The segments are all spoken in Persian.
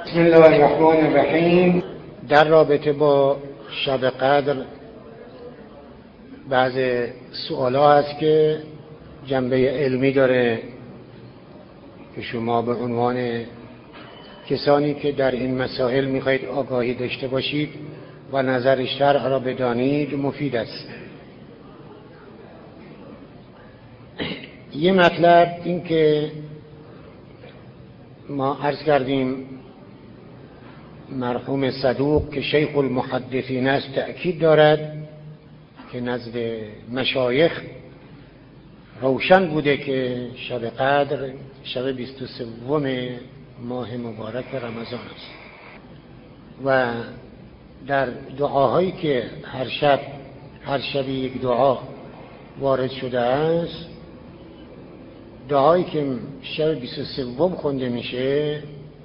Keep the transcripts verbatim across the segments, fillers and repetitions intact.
بسم الله الرحمن الرحیم. در رابطه با شب قدر بعض سوالا هست که جنبه علمی داره که شما به عنوان کسانی که در این مسائل میخواید آگاهی داشته باشید و نظر شرع را بدانید مفید است. یه مطلب این که ما عرض کردیم مرحوم صدوق که شیخ المحدثین است تأکید دارد که نزد مشایخ روشن بوده که شب قدر شب بیست و سوم ماه مبارک رمضان است و در دعاهایی که هر شب هر شب یک دعا وارد شده است، دعایی که شب بیست و سوم خونده میشه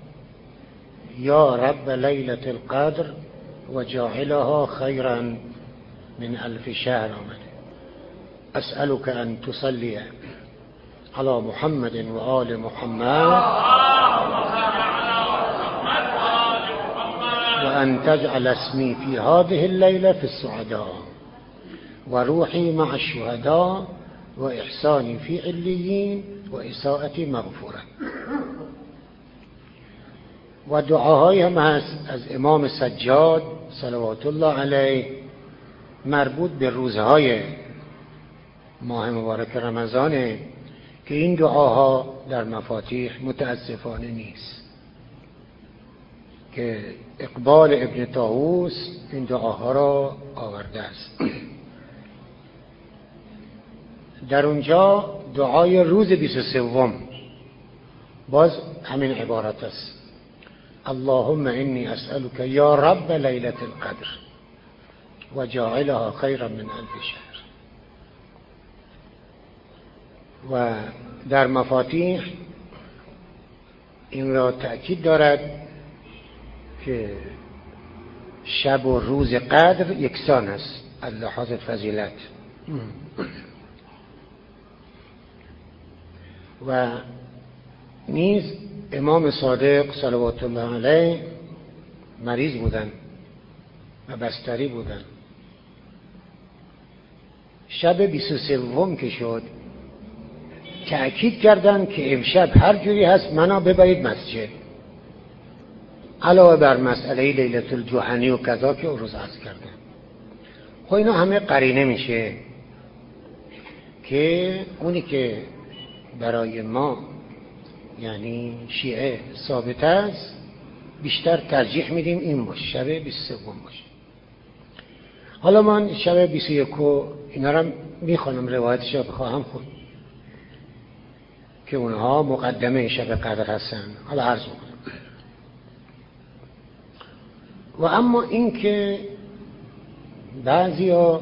یا رب لیلة القدر و جاعلها خیرا من الف شهر آمده. اسألك ان تصلي على محمد و آل محمد و ان تجعل اسمی فی هذه الليلة في السعداء و روحی مع الشهداء و احسانی فی علیین و اساءتی مغفوره. و دعاهای هم هست از امام سجاد صلوات الله علیه مربوط به روزهای ماه مبارک رمضانه که این دعاها در مفاتیح متاسفانه نیست، که اقبال ابن طاووس این دعاها را آورده است. در اونجا دعای روز بیست و سوم باز همین عبارت است: اللهم انی اسألك یا رب لیلة القدر و جاعلها خیرا من الف شهر. و در مفاتیح این را تأکید دارد که شب و روز قدر یکسان است از لحاظ فضیلت. و نیز امام صادق صلوات الله علیه مریض بودن و بستری بودن. شب بیست و سوم که شد تأکید کردن که امشب هر جوری هست منو ببرید مسجد، علاوه بر مسئله لیلة الجحنی و کذا که روز عرض کردن. خب اینا همه قرینه میشه که اونی که برای ما یعنی شیعه ثابت است بیشتر ترجیح میدیم این باشه، شب بیست و سوم باشه. حالا من شب بیست و یک اینا رو میخوانم، روایتش رو بخواهم خود که اونها مقدمه شب قدر هستن. حالا عرض میکنم. و اما این که بعضی ها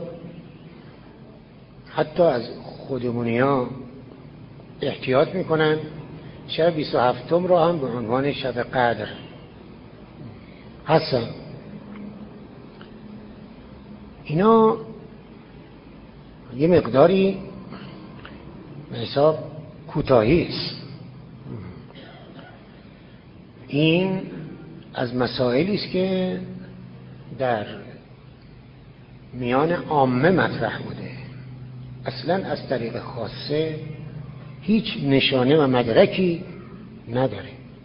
حتی از خودمونی ها احتیاط میکنن شب بیست و هفتم را هم به عنوان شب قدر هستن. اینا یه مقداری به حساب کوتاهی است. این از مسائلی است که در میان عامه مطرح بوده، اصلا از طریق خاصه هیچ نشانه و مدرکی نداره.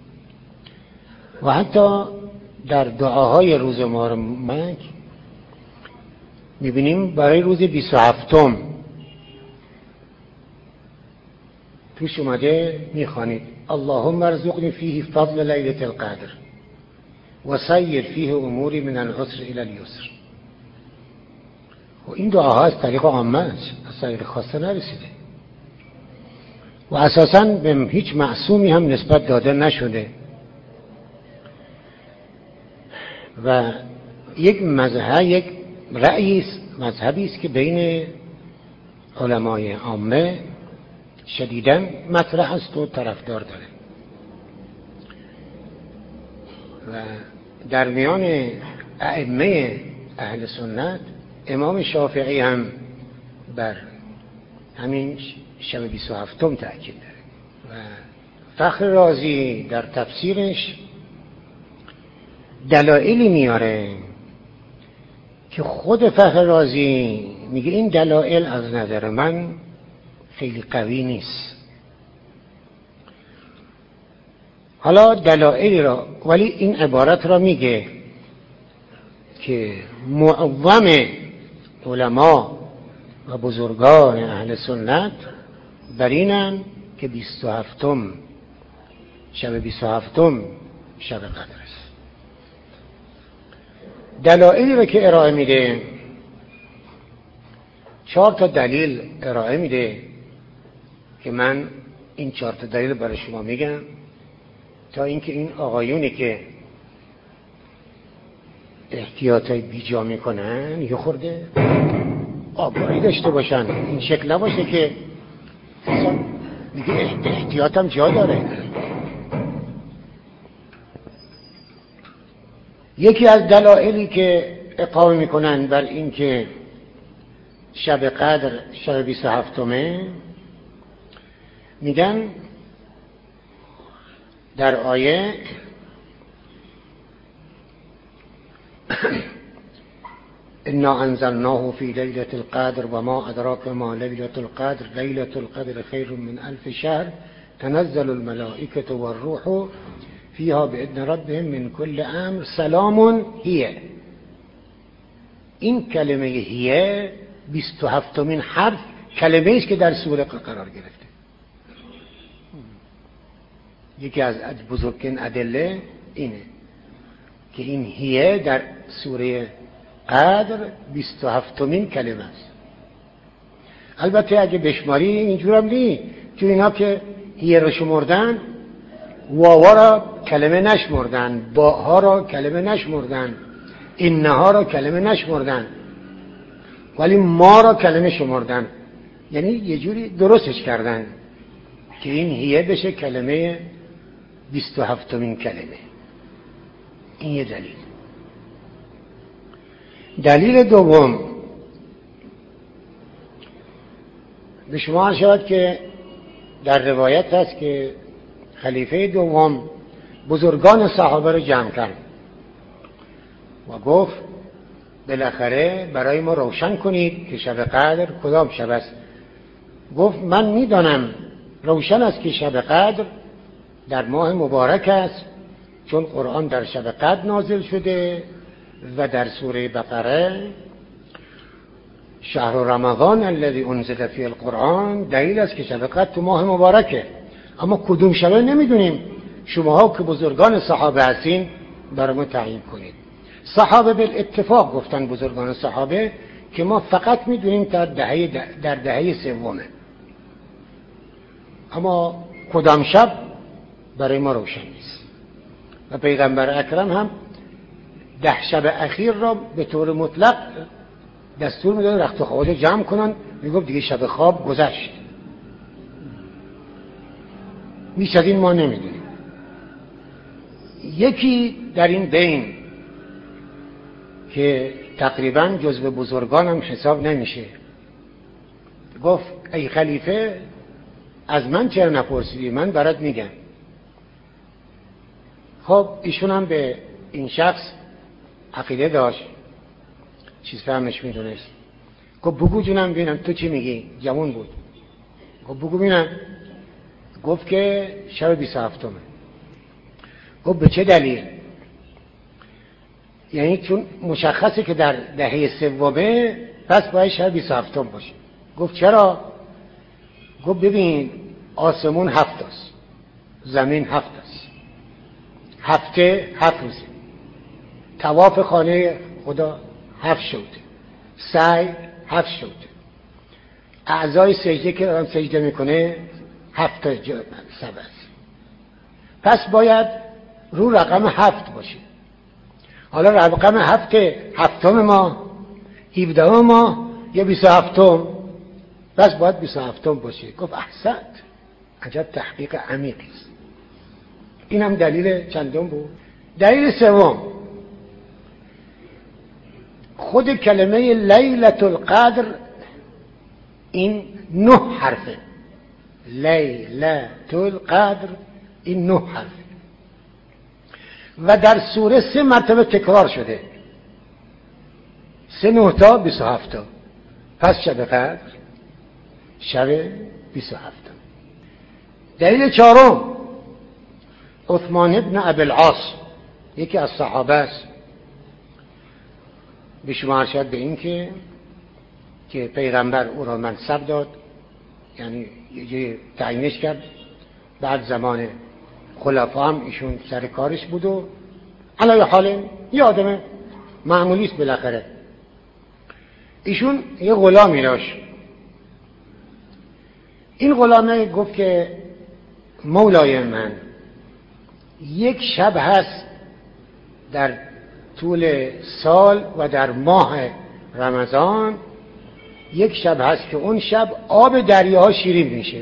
و حتی در دعاهای روز مبارک میبینیم برای روز بیست و هفتم توش اومده میخوانید اللهم ارزقنی فیه فضل لیلة القدر و سیر فیه اموری من العسر الى اليسر. و این دعاها از طریق عامه است، از طریق خاصه نرسیده و اساساً به هیچ معصومی هم نسبت داده نشده. و یک مذهب یک رأیی است، مذهبی است که بین علمای عامه شدیداً مطرح است و طرفدار داره. و در میان ائمه اهل سنت امام شافعی هم بر همین شب بیست و هفتم تأکید داره. و فخر رازی در تفسیرش دلایلی میاره که خود فخر رازی میگه این دلایل از نظر من خیلی قوی نیست. حالا دلایلی را، ولی این عبارت را میگه که معظم علما و بزرگان اهل سنت بر اینن که بیست و هفتم شب بیست و هفتم شب قدر است. دلایلی را که ارائه میده، چهار تا دلیل ارائه میده که من این چهار تا دلیل برای شما میگم تا اینکه این آقایونی که احتیاطای بیجا میکنن یه خورده آگاهی داشته باشن. این شکل نباشه که میگه احتیاطم جا داره. یکی از دلایلی که اقامه میکنن بر این که شب قدر شب بیست و هفتمه میگن در آیه انا انزلناه فی لیلة القدر و ما ادراک ما لیلة القدر لیلة القدر خیر من الف شهر تنزل الملائکة والروح فیها باذن ربهم من کل امر سلام هی. این کلمه هی بیست و هفتمین حرف کلمه است که در سوره قرار گرفته. یکی از بزرگترین ادله اینه که این هیه در سوره قدر بیست و هفتمین کلمه است. البته اگه بشماری اینجور هم نی، چون اینا که هیه رو شمردن واوا را کلمه نشمردن، باها را کلمه نشمردن، اینها را کلمه نشمردن، ولی ما را کلمه شمردن. یعنی یه جوری درستش کردن که این هیه بشه کلمه بیست و هفتمین کلمه. این یه دلیل. دلیل دوم، به شما شود که در روایت هست که خلیفه دوم بزرگان صحابه رو جمع کرد و گفت بالاخره برای ما روشن کنید که شب قدر کدام شب است. گفت من میدانم روشن است که شب قدر در ماه مبارک است، چون قرآن در شب قدر نازل شده و در سوره بقره شهر رمضان الذی انزل فیه القرآن دلیل است که شب قدر تو ماه مبارکه. اما کدوم شبه نمیدونیم. شماها که بزرگان صحابه هستین برای ما تعیین کنید. صحابه بالاتفاق گفتن، بزرگان صحابه، که ما فقط میدونیم تا دهه در دهه سومه، اما کدام شب برای ما روشن نیست. و پیغمبر اکرم هم ده شب اخیر را به طور مطلق دستور میداد رخت خوابه جمع کنن. میگفت دیگه شب خواب گذشت. بیش از این ما نمیدونیم. یکی در این بین که تقریبا جزو بزرگان هم حساب نمیشه گفت ای خلیفه از من چرا نپرسیدی؟ من برات میگم. خب ایشون هم به این شخص عقیده داشت، چیز فهمش میدونست. گفت بگو جونم ببینم تو چی میگی؟ جوان بود. گفت بگو ببینم. گفت که شب بیست و هفتمه. گفت به چه دلیل؟ یعنی چون مشخصه که در دهه سومه پس باید شب بیست و هفتم باشه. گفت چرا؟ گفت ببین آسمون هفت است، زمین هفت است، هفته هفت روزه، طواف خانه خدا هفت شده، سعی هفت شده، اعضای سجده که آن سجده میکنه هفت تا سبع است. پس باید رو رقم هفت باشه. حالا رقم هفت هفتم ما هفدهم ما یا بیست و هفتم، پس باید بیست و هفتم باشه. گفت احسنت، عجب تحقیق عمیقی است. این هم دلیل چندم بود. دلیل سوم، خود کلمه لیلة القدر این نه حرفه. لیلة القدر این نه حرفه. و در سوره سه مرتبه تکرار شده، سه نه تا بیست و هفت تا. پس شب قدر شب بیست و هفت. دلیل چهارم، عثمان ابن ابی العاص یکی از صحابه است، به شما ارشاد به این که که پیغمبر او را منصب داد، یعنی یه تعیینش کرد، بعد زمان خلفا هم ایشون سر کارش بود و علی حال یه آدم معمولی است. بالاخره ایشون یه غلامی داشت. این غلامه گفت که مولای من، یک شب هست در طول سال و در ماه رمضان، یک شب هست که اون شب آب دریاها شیرین میشه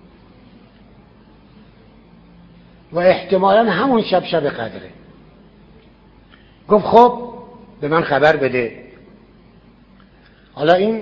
و احتمالاً همون شب شب قدره. گفت خب به من خبر بده. حالا این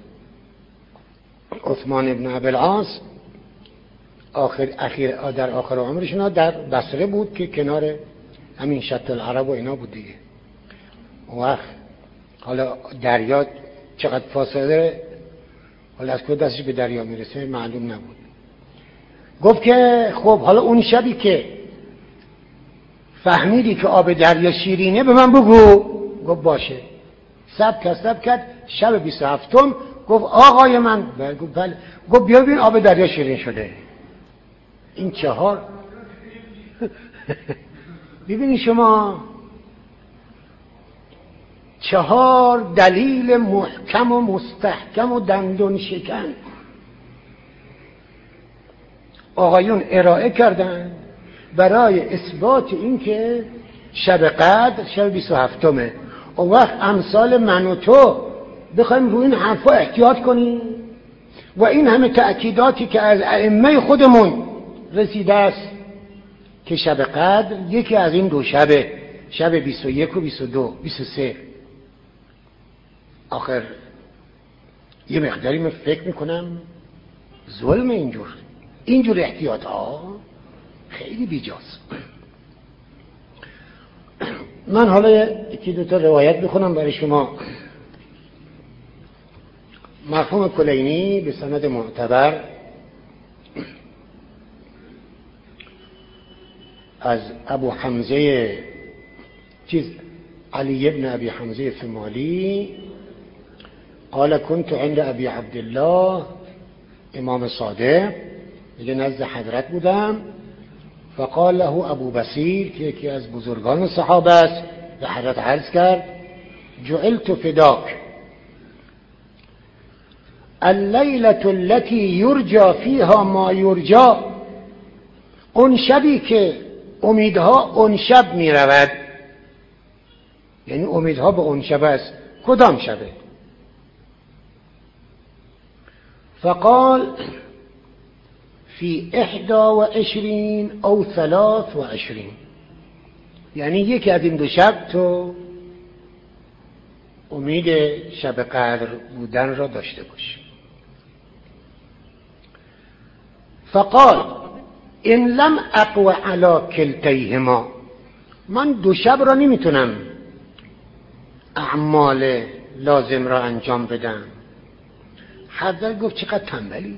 عثمان ابن ابی العاص آخر اخیر در آخر عمرشون در بصره بود که کنار همین شط العرب و اینا بود دیگه. اون وقت حالا دریا چقدر فاصله، حالا از کجا دستش به دریا میرسه معلوم نبود. گفت که خب حالا اون شبی که فهمیدی که آب دریا شیرینه به من بگو. گفت باشه. سب کرد سب کرد شب بیست و هفتم گفت آقای من. گفت بله. گفت بیا ببین آب دریا شیرین شده. این چهار ببینی شما، چهار دلیل محکم و مستحکم و دندون شکن آقایون ارائه کردن برای اثبات این که شب قدر شب بیست و هفتمه. اون وقت امثال من و تو بخوایم روی این حرفا احتیاط کنیم و این همه تأکیداتی که از ائمه خودمون رسیده است که شب قدر یکی از این دو شبه، شب بیست و یک و بیست و دو بیست و سه. آخر یه مقداری من فکر میکنم ظلم اینجور اینجور احتیاط ها خیلی بیجاست. من حالا یکی دو تا روایت بخونم برای شما. مرحوم کلینی به سند معتبر از ابو حمزه چیز علی ابن ابی حمزه ثمالی قال كنت عند ابی عبدالله امام صادق، میگه نزد حضرت بودم، فقال له ابو بصیر که یکی از بزرگان صحابه است، به حضرت عرض کرد جعلت فداک اللیلة التي یرجا فیها ما یرجا، اون شبی که امیدها اون شب می رود، یعنی امیدها به اون شب است. کدام شبه؟ فقال فی احدا و عشرین او ثلاث و عشرین، یعنی یکی از این دو شب تو امید شب قدر بودن را داشته باش. فقال ان لم اقو علی کلتیهما، من دو شب را نمیتونم اعمال لازم را انجام بدم. حضرت گفت چقدر تنبلی.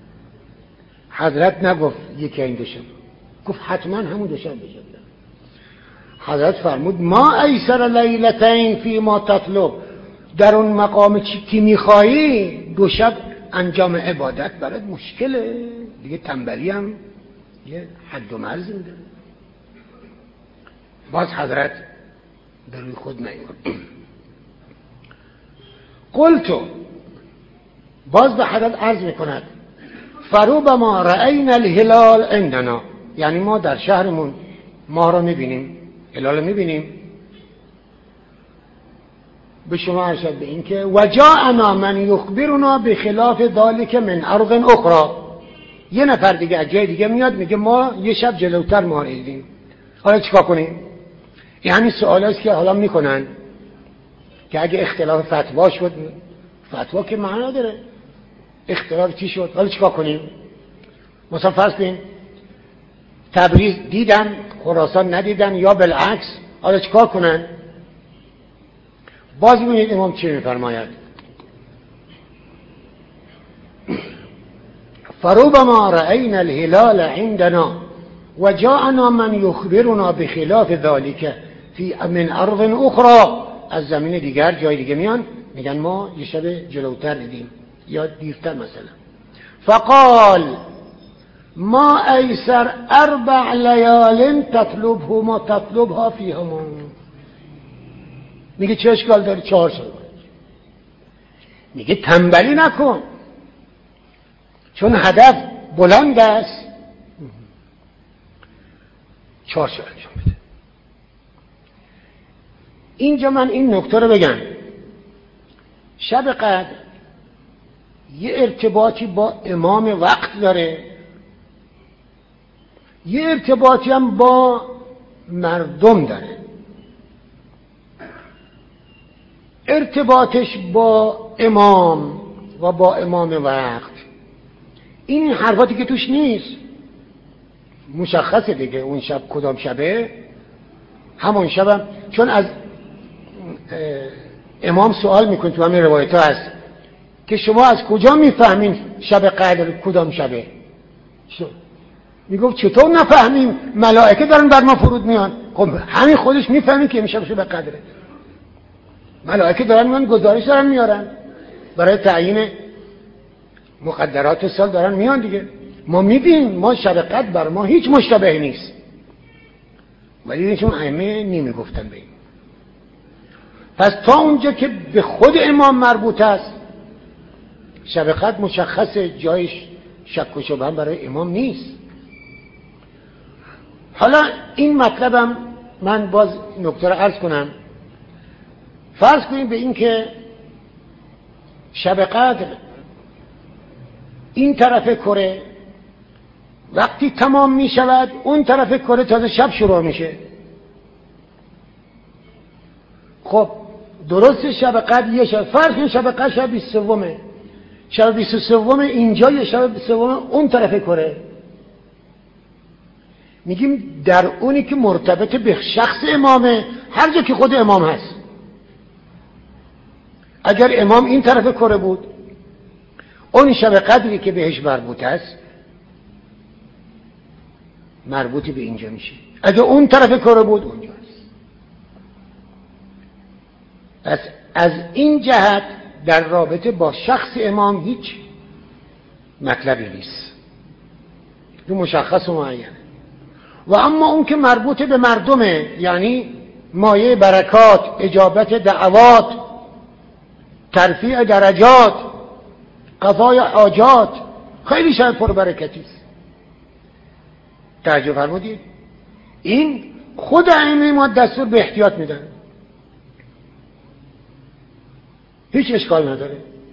حضرت نگفت یکی این دو شب، گفت حتما همون دو شب بشه. حضرت فرمود ما ایسر لیلتین فی ما تطلب، در اون مقام چی که میخوایی دو شب انجام عبادت برات مشکله دیگه. تنبلی هم یه حد و مرزی میده. باز حضرت در روی خود نیامد. قلتو، باز به حضرت عرض میکند فربما رأینا الهلال عندنا، یعنی ما در شهرمون ماه را میبینیم، هلال میبینیم. به شما ارشد به این که وجاءنا من یخبرنا بخلاف ذلك من ارض اخرى، یه نفر دیگه از جای دیگه میاد میگه ما یه شب جلوتر ماه را دیدیم. حالا چیکار کنیم؟ یعنی سوال است که حالا میکنن که اگه اختلاف فتوا شد، فتوا که معنا داره، اختلاف چی شد، حالا چیکار کنیم؟ مثلا فرض کنیم تبریز دیدن خراسان ندیدن یا بالعکس، حالا چیکار کنن؟ باز ببینید امام چی میفرماید: فربما رأينا الهلال عندنا وجاءنا من يخبرنا بخلاف ذلك في من ارض اخرى. از زمین دیگر، جای دیگه میان میگن ما یه شب جلوتر دیدیم یا دیرتر مثلا. فقال ما ایسر اربع لیال تطلبهما تطلبها فیهما. میگه چه اشکال داره چهار شب؟ میگه تنبلی نکن، چون هدف بلند است، چهار شب انجام بده. اینجا من این نکته رو بگم، شب قدر یه ارتباطی با امام وقت داره، یه ارتباطی هم با مردم داره. ارتباطش با امام و با امام وقت، این حرفاتی که توش نیست مشخصه دیگه. اون شب کدام شبه؟ همون شبم، چون از امام سوال میکنه تو همین روایت ها هست که شما از کجا میفهمین شب قدر کدام شبه؟ میگفت چطور نفهمیم؟ ملائکه دارن بر ما فرود میان. خب همین خودش میفهمین که امشب شب قدره. ملائکه دارن میان، گزارش دارن میارن برای تعیین مقدرات سال دارن میان دیگه. ما میبینیم، ما شب قدر بر ما هیچ مشتبه نیست، ولی اینشون ائمه نمیگفتن به این. پس تا اونجا که به خود امام مربوط است، شب قدر مشخصه، جایش شک و شبهه برای امام نیست. حالا این مطلبم من باز نکته رو عرض کنم. فرض کنیم به این که شب قدر این طرف کره وقتی تمام می شود، اون طرف کره تازه شب شروع میشه. خب درست شب قدر یه شب، فرض کنیم شب قدر شب بیست و سومه، شب بیست و سوم اینجا، یه شب بیست و سوم اون طرف کره. میگیم در اونی که مرتبط به شخص امامه، هر جا که خود امام هست. اگر امام این طرف کره بود، اون شب قدری که بهش مربوط است مربوط به اینجا میشه. اگر اون طرف کره بود اونجاست. پس از این جهت در رابطه با شخص امام هیچ مطلبی نیست، این مشخص و معینه. و اما اون که مربوط به مردمه، یعنی مایه برکات، اجابت دعوات، ترفیع درجات، قضای حاجات، خیلی شاید پر برکتی است. توجه فرمودید؟ این خود ائمه ما دستور به احتیاط میدن، هیچ اشکال نداره.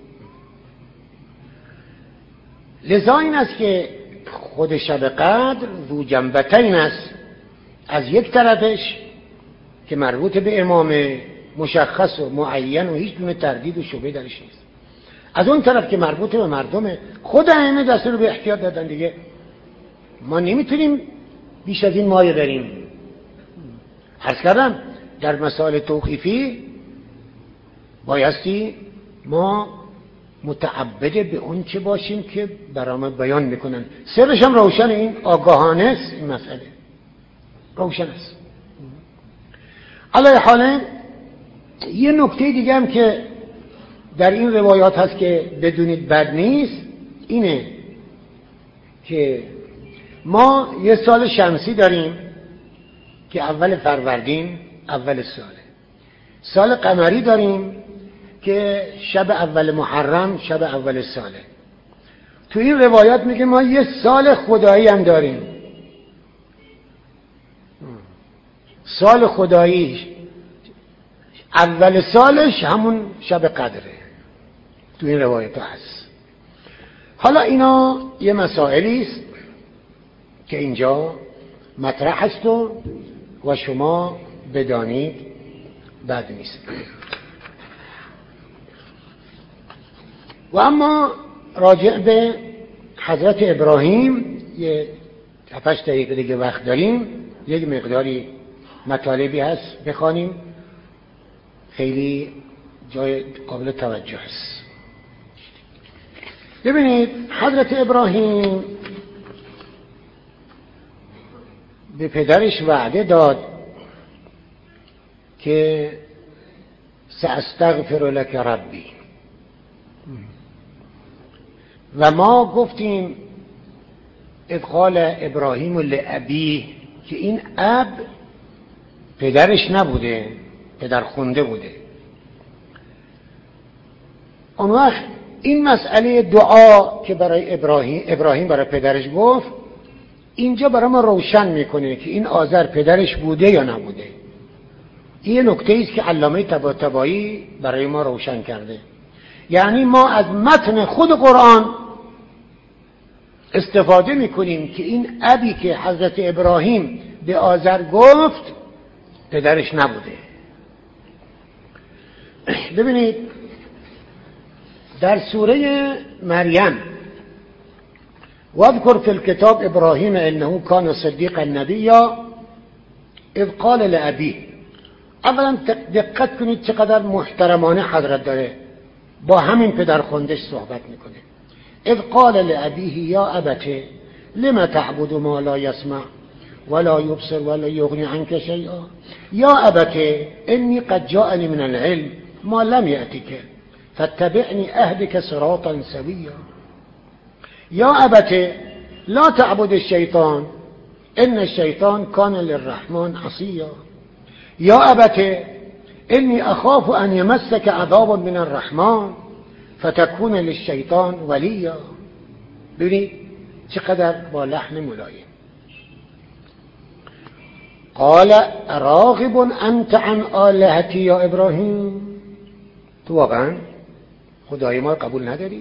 لذا این است که خود شب قدر ذو جنبتین است. از یک طرفش که مربوط به امام مشخص و معین و هیچ گونه تردید و شبهه درش نیست، از اون طرف که مربوط به مردمه، خود ائمه دستور به احتیاط دادن دیگه. ما نمیتونیم بیش از این مایه بریم. عرض کردم در مسائل توقیفی بایستی ما متعبد به اون چه باشیم که برامون بیان میکنن. سرش هم روشن، این آگاهانه است، این مسئله روشن است. علی حال یه نکته دیگه هم که در این روایات هست که بدونید بد نیست، اینه که ما یه سال شمسی داریم که اول فروردین اول ساله، سال قمری داریم که شب اول محرم شب اول ساله. تو این روایات میگه ما یه سال خدایی هم داریم، سال خدایی اول سالش همون شب قدره، تو این روایت هست. حالا اینا یه مسائلی است که اینجا مطرح است و و شما بدانید بد نیست. و اما راجع به حضرت ابراهیم یه هفتش دقیقه دیگه وقت داریم، یک مقداری مطالبی هست بخوانیم، خیلی جای قابل توجه است. ببینید حضرت ابراهیم به پدرش وعده داد که سأستغفر لك ربی، و ما گفتیم اذ قال ابراهیم لابیه که این اب پدرش نبوده، پدر خونده بوده. اون وقت این مسئله دعا که برای ابراهیم ابراهیم برای پدرش گفت، اینجا برای ما روشن میکنه که این آذر پدرش بوده یا نبوده. این نکته است که علامه طباطبایی برای ما روشن کرده. یعنی ما از متن خود قرآن استفاده میکنیم که این ابی که حضرت ابراهیم به آذر گفت پدرش نبوده. ببینید در سوره مریم واذکر فی الکتاب ابراهیم انه کان صدیقا نبیا اذ قال لابیه. اولا دقت کنید چقدر محترمانه حضرت داره با همین پدر خوندش صحبت میکنه. اذ قال لابیه یا ابته لم تعبد ما لا يسمع ولا يبصر ولا يغني عنك شيئا یا ابته انی قد جاءنی من العلم ما لم یأتک فاتبعنی اهدک صراطا سویا یا ابته لا تعبد الشیطان ان الشیطان کان للرحمن عصیا یا ابته انی اخاف ان یمسک عذاب من الرحمن فتكون للشیطان ولیا. ببینید چقدر با لحن ملایم. قال راغب انت عن آلهتی یا ابراهیم، تو واقعا خدای ما قبول نداری؟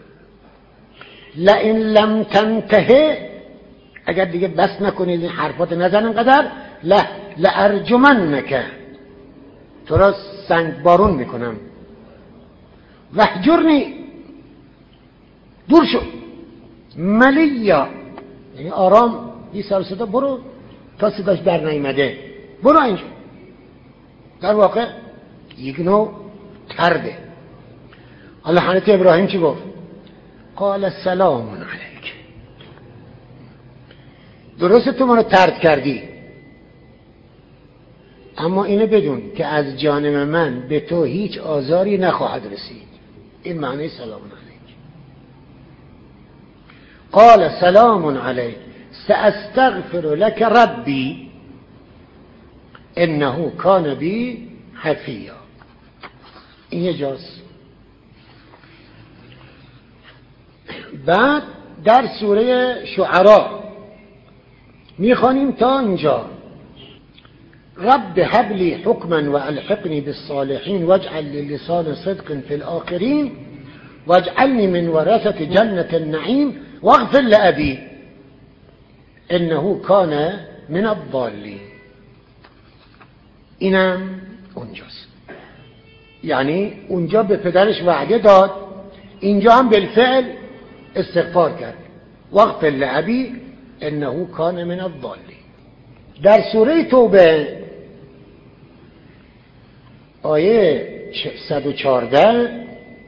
لئن لم تنتهی، اگر دیگه بس نکنید این حرفات نزنن قدر، لا لارجمنک، تو را سنگ بارون میکنم، وحجرنی، دور شو، ملیا، یعنی آرام بی سر صدا برو تا صداش در نیامده، برو اینجا. در واقع یک نوع ترده. حالا حضرت ابراهیم چی گفت؟ قال سلام علیک. درسته تو ما رو ترد کردی، اما اینو بدون که از جانب من به تو هیچ آزاری نخواهد رسید. این معنی سلام علیک. قال سلام علیک سأستغفر لك ربی انه کان بی حفیا. این یه جاست. بعد در سوره شعراء میخوانیم تا اینجا رب هب لی حکما و الحقنی بالصالحین واجعل لی لسان صدق فی الاخرین واجعلنی من ورثة جنة النعیم واغفر لأبی انه کان من الضالین. اینم اونجاست. یعنی اونجا به پدرش وعده داد، اینجا هم بالفعل استغفار کرد، واغفر لأبی انه کان من الضالین. در سوره توبه آیه صد و چهارده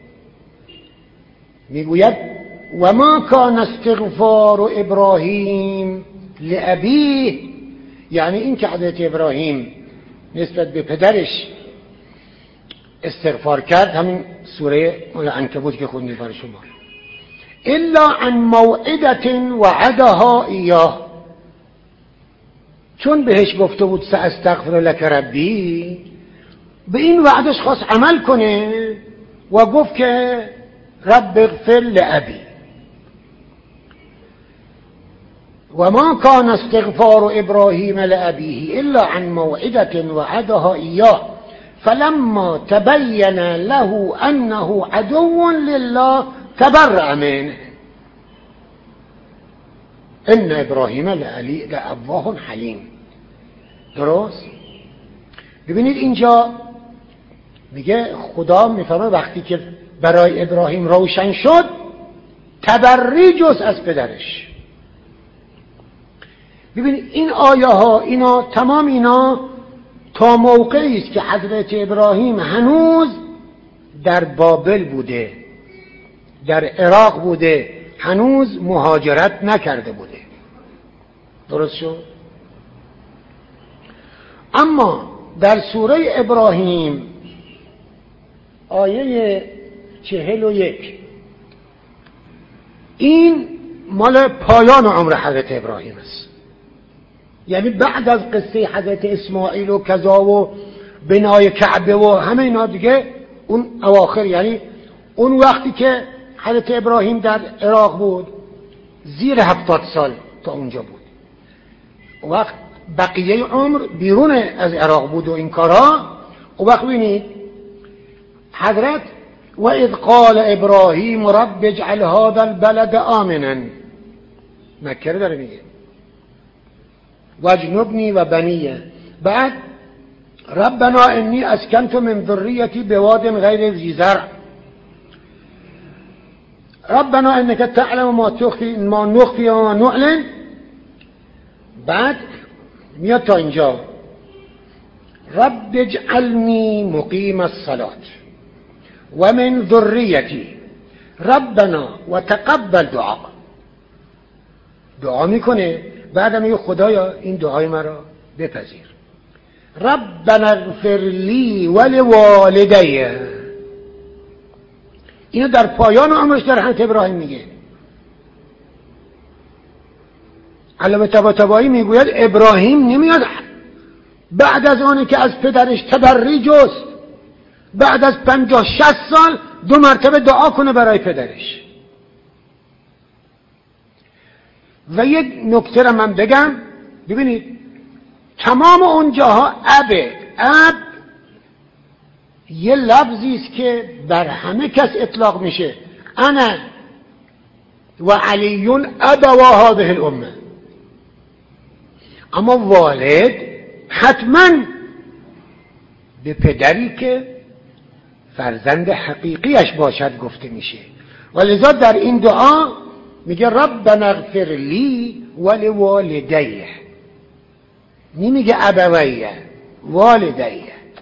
میگوید و ما کان استغفار ابراهیم لأبیه، یعنی این که حضرت ابراهیم نسبت به پدرش استغفار کرد، همین سوره عنکبوت که خوندیم برای شما، الا عن موعدة وعدها ایاه، چون بهش گفته بود سأستغفر لك ربی، به این وعدش خواست عمل کنه و گفت که رب اغفر لأبی. و ما کان استغفار ابراهیم لأبیه الا عن موعدة وعدها ایاه فلما تبین له انه عدو لله تبرأ منه ان ابراهیم لأواه حلیم. درست؟ ببینید اینجا میگه خدا میفهمه وقتی که برای ابراهیم روشن شد تبری جز از پدرش، ببینید این آیه ها اینا تمام اینا تا موقعی است که حضرت ابراهیم هنوز در بابل بوده، در عراق بوده، هنوز مهاجرت نکرده بوده. درست شد؟ اما در سوره ابراهیم آیه چهل و یک این مال پایان عمر حضرت ابراهیم است، یعنی بعد از قصه حضرت اسماعیل و کذا و بنای کعبه و همه اینا دیگه اون اواخر، یعنی اون وقتی که حضرت ابراهیم در عراق بود زیر هفتاد سال تا اونجا بود، وقت بقیه عمر بیرون از عراق بود و این کارها. و وقت بینید حضرت و اذ قال ابراهیم رب اجعل هذا البلد آمنا، مکه رو داره میگه، واجنبنی و بنیه. بعد ربنا انی اسکنت من ذریتی بواد غیر ذی زرع ربنا انك تعلم ما تخفی ما نخفی و ما نعلن. بعد میاد تا اینجا رب اجعلنی مقیم الصلاة و من ذریتی ربنا و تقبل دعا. دعا میکنه، بعد میگه خدایا این دعای مرا بپذیر. ربنا اغفر لی ولوالدی. اینو در پایان عمرش در حضرت ابراهیم میگه. علامه طباطبایی میگوید ابراهیم نمیاد بعد از آنی که از پدرش تبری جست بعد از پنجاه شصت سال دو مرتبه دعا کنه برای پدرش. و یک نکته را من بگم، ببینید تمام اونجاها ابه اب یه لفظی است که بر همه کس اطلاق میشه. انا و علیون ابوا هذه الامه. اما والد حتما به پدری که فرزند حقیقیش باشد گفته میشه. ولذا در این دعا میگه ربنا اغفر لی ولوالدیه، نمیگه ابویه، والدیه.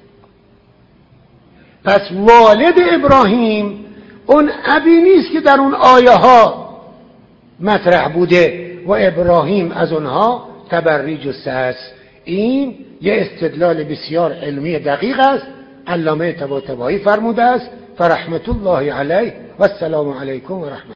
پس والد ابراهیم اون ابی نیست که در اون آیه ها مطرح بوده و ابراهیم از اونها تبری جسته است. این یه استدلال بسیار علمی دقیق است. علامه طباطبایی فرموده است فرحمت الله علیه و السلام علیکم و رحمت